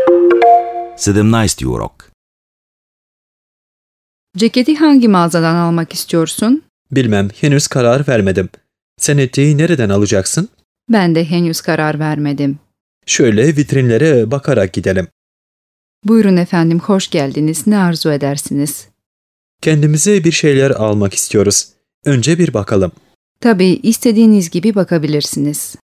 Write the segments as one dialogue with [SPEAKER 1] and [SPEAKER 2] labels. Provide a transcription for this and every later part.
[SPEAKER 1] 17 euro.
[SPEAKER 2] Ceketi hangi mağazadan almak istiyorsun?
[SPEAKER 3] Bilmem, henüz karar vermedim. Sen eteği nereden alacaksın?
[SPEAKER 2] Ben de henüz karar vermedim.
[SPEAKER 3] Şöyle vitrinlere bakarak gidelim.
[SPEAKER 2] Buyurun efendim, hoş geldiniz. Ne arzu edersiniz?
[SPEAKER 3] Kendimize bir şeyler almak istiyoruz. Önce bir bakalım.
[SPEAKER 2] Tabii, istediğiniz gibi bakabilirsiniz.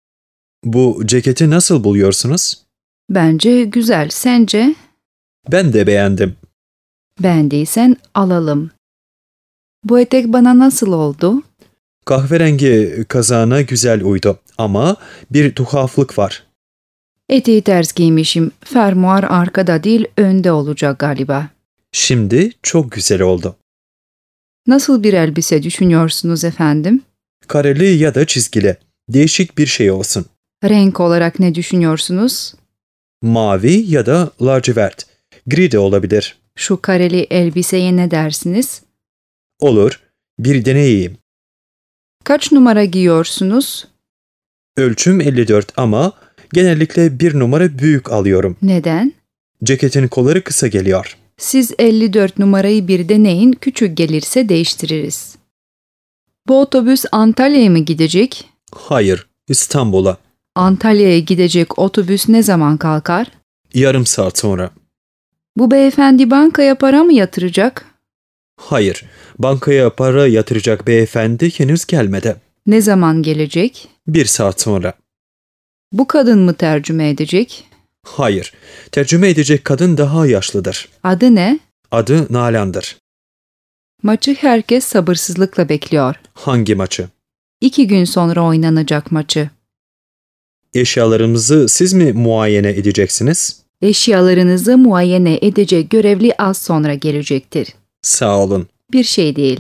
[SPEAKER 3] Bu ceketi nasıl buluyorsunuz?
[SPEAKER 2] Bence güzel. Sence?
[SPEAKER 3] Ben de beğendim.
[SPEAKER 2] Beğendiysen alalım. Bu etek bana nasıl oldu?
[SPEAKER 3] Kahverengi kazağına güzel uydu ama bir tuhaflık var.
[SPEAKER 2] Eteği ters giymişim. Fermuar arkada değil, önde olacak galiba.
[SPEAKER 3] Şimdi çok güzel oldu.
[SPEAKER 2] Nasıl bir elbise düşünüyorsunuz efendim?
[SPEAKER 3] Kareli ya da çizgili. Değişik bir şey olsun.
[SPEAKER 2] Renk olarak ne düşünüyorsunuz?
[SPEAKER 3] Mavi ya da lacivert. Gri de olabilir.
[SPEAKER 2] Şu kareli elbiseye ne dersiniz?
[SPEAKER 3] Olur. Bir deneyeyim.
[SPEAKER 2] Kaç numara giyiyorsunuz?
[SPEAKER 3] Ölçüm 54 ama genellikle bir numara büyük alıyorum.
[SPEAKER 2] Neden?
[SPEAKER 3] Ceketin kolları kısa geliyor.
[SPEAKER 2] Siz 54 numarayı bir deneyin, küçük gelirse değiştiririz. Bu otobüs Antalya'ya mı gidecek?
[SPEAKER 3] Hayır, İstanbul'a.
[SPEAKER 2] Antalya'ya gidecek otobüs ne zaman kalkar?
[SPEAKER 3] Yarım saat sonra.
[SPEAKER 2] Bu beyefendi bankaya para mı yatıracak?
[SPEAKER 3] Hayır, bankaya para yatıracak beyefendi henüz gelmedi.
[SPEAKER 2] Ne zaman gelecek?
[SPEAKER 3] 1 saat sonra.
[SPEAKER 2] Bu kadın mı tercüme edecek?
[SPEAKER 3] Hayır, tercüme edecek kadın daha yaşlıdır.
[SPEAKER 2] Adı ne?
[SPEAKER 3] Adı Nalan'dır.
[SPEAKER 2] Maçı herkes sabırsızlıkla bekliyor.
[SPEAKER 3] Hangi maçı?
[SPEAKER 2] 2 gün sonra oynanacak maçı.
[SPEAKER 3] Eşyalarımızı siz mi muayene edeceksiniz?
[SPEAKER 2] Eşyalarınızı muayene edecek görevli az sonra gelecektir.
[SPEAKER 3] Sağ olun.
[SPEAKER 2] Bir şey değil.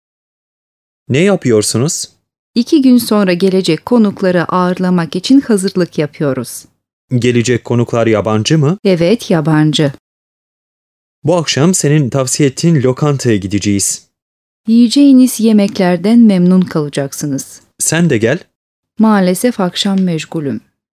[SPEAKER 3] Ne yapıyorsunuz?
[SPEAKER 2] 2 gün sonra gelecek konukları ağırlamak için hazırlık yapıyoruz.
[SPEAKER 3] Gelecek konuklar yabancı mı?
[SPEAKER 2] Evet, yabancı.
[SPEAKER 3] Bu akşam senin tavsiye ettiğin lokantaya gideceğiz.
[SPEAKER 2] Yiyeceğiniz yemeklerden memnun kalacaksınız.
[SPEAKER 3] Sen de gel.
[SPEAKER 2] Maalesef akşam meşgulüm.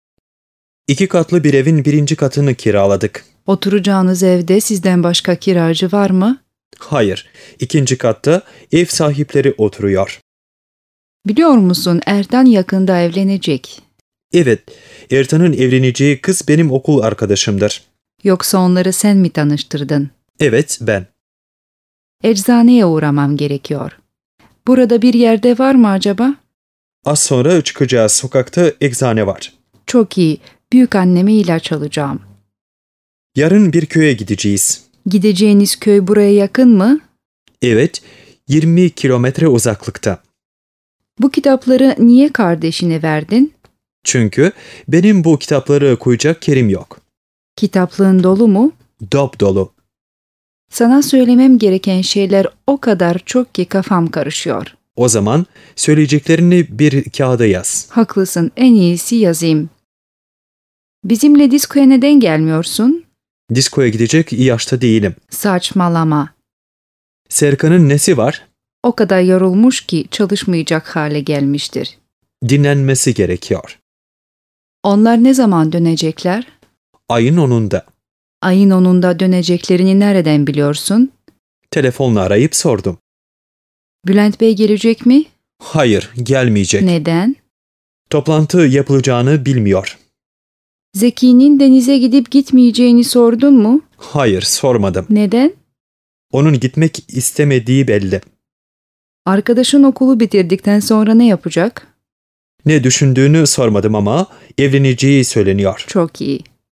[SPEAKER 3] 2 katlı bir evin 1. katını kiraladık.
[SPEAKER 2] Oturacağınız evde sizden başka kiracı var mı?
[SPEAKER 3] Hayır, 2. katta ev sahipleri oturuyor.
[SPEAKER 2] Biliyor musun, Ertan yakında evlenecek.
[SPEAKER 3] Evet, Ertan'ın evleneceği kız benim okul arkadaşımdır.
[SPEAKER 2] Yoksa onları sen mi tanıştırdın?
[SPEAKER 3] Evet, ben.
[SPEAKER 2] Eczaneye uğramam gerekiyor. Burada bir yerde var mı acaba?
[SPEAKER 3] Az sonra çıkacağız, sokakta eczane var.
[SPEAKER 2] Çok iyi. Büyükanneme ilaç alacağım.
[SPEAKER 3] Yarın bir köye gideceğiz.
[SPEAKER 2] Gideceğiniz köy buraya yakın mı?
[SPEAKER 3] Evet, 20 kilometre uzaklıkta.
[SPEAKER 2] Bu kitapları niye kardeşine verdin?
[SPEAKER 3] Çünkü benim bu kitapları koyacak yerim yok.
[SPEAKER 2] Kitaplığın dolu mu?
[SPEAKER 3] Dop dolu.
[SPEAKER 2] Sana söylemem gereken şeyler o kadar çok ki kafam karışıyor.
[SPEAKER 3] O zaman söyleyeceklerini bir kağıda yaz.
[SPEAKER 2] Haklısın, en iyisi yazayım. Bizimle diskoya neden gelmiyorsun?
[SPEAKER 3] Diskoya gidecek yaşta değilim.
[SPEAKER 2] Saçmalama.
[SPEAKER 3] Serkan'ın nesi var?
[SPEAKER 2] O kadar yorulmuş ki çalışmayacak hale gelmiştir.
[SPEAKER 3] Dinlenmesi gerekiyor.
[SPEAKER 2] Onlar ne zaman dönecekler?
[SPEAKER 3] Ayın 10'unda.
[SPEAKER 2] Ayın 10'unda döneceklerini nereden biliyorsun?
[SPEAKER 3] Telefonla arayıp sordum.
[SPEAKER 2] Bülent Bey gelecek mi?
[SPEAKER 3] Hayır, gelmeyecek.
[SPEAKER 2] Neden?
[SPEAKER 3] Toplantı yapılacağını bilmiyor.
[SPEAKER 2] Zeki'nin denize gidip gitmeyeceğini sordun mu?
[SPEAKER 3] Hayır, sormadım.
[SPEAKER 2] Neden?
[SPEAKER 3] Onun gitmek istemediği belli.
[SPEAKER 2] Arkadaşın okulu bitirdikten sonra ne yapacak?
[SPEAKER 3] Ne düşündüğünü sormadım ama evleneceği söyleniyor.
[SPEAKER 2] Çok iyi.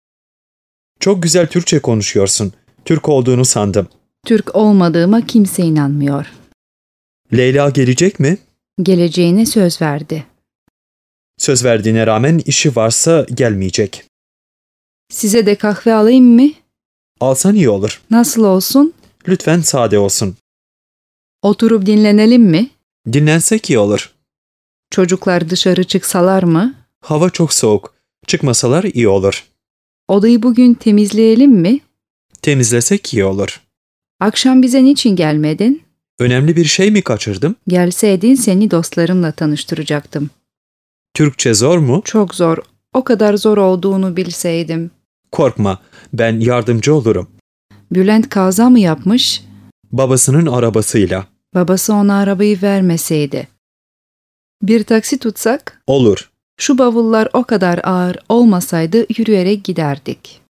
[SPEAKER 3] Çok güzel Türkçe konuşuyorsun. Türk olduğunu sandım.
[SPEAKER 2] Türk olmadığıma kimse inanmıyor.
[SPEAKER 3] Leyla gelecek mi?
[SPEAKER 2] Geleceğine söz verdi.
[SPEAKER 3] Söz verdiğine rağmen işi varsa gelmeyecek.
[SPEAKER 2] Size de kahve alayım mı?
[SPEAKER 3] Alsan iyi olur.
[SPEAKER 2] Nasıl olsun?
[SPEAKER 3] Lütfen sade olsun.
[SPEAKER 2] Oturup dinlenelim mi?
[SPEAKER 3] Dinlensek iyi olur.
[SPEAKER 2] Çocuklar dışarı çıksalar mı?
[SPEAKER 3] Hava çok soğuk. Çıkmasalar iyi olur.
[SPEAKER 2] Odayı bugün temizleyelim mi?
[SPEAKER 3] Temizlesek iyi olur.
[SPEAKER 2] Akşam bize niçin gelmedin?
[SPEAKER 3] Önemli bir şey mi kaçırdım?
[SPEAKER 2] Gelseydin seni dostlarımla tanıştıracaktım.
[SPEAKER 3] Türkçe zor mu?
[SPEAKER 2] Çok zor. O kadar zor olduğunu bilseydim.
[SPEAKER 3] Korkma, ben yardımcı olurum.
[SPEAKER 2] Bülent kaza mı yapmış?
[SPEAKER 3] Babasının arabasıyla.
[SPEAKER 2] Babası ona arabayı vermeseydi. Bir taksi tutsak?
[SPEAKER 3] Olur.
[SPEAKER 2] Şu bavullar o kadar ağır olmasaydı yürüyerek giderdik.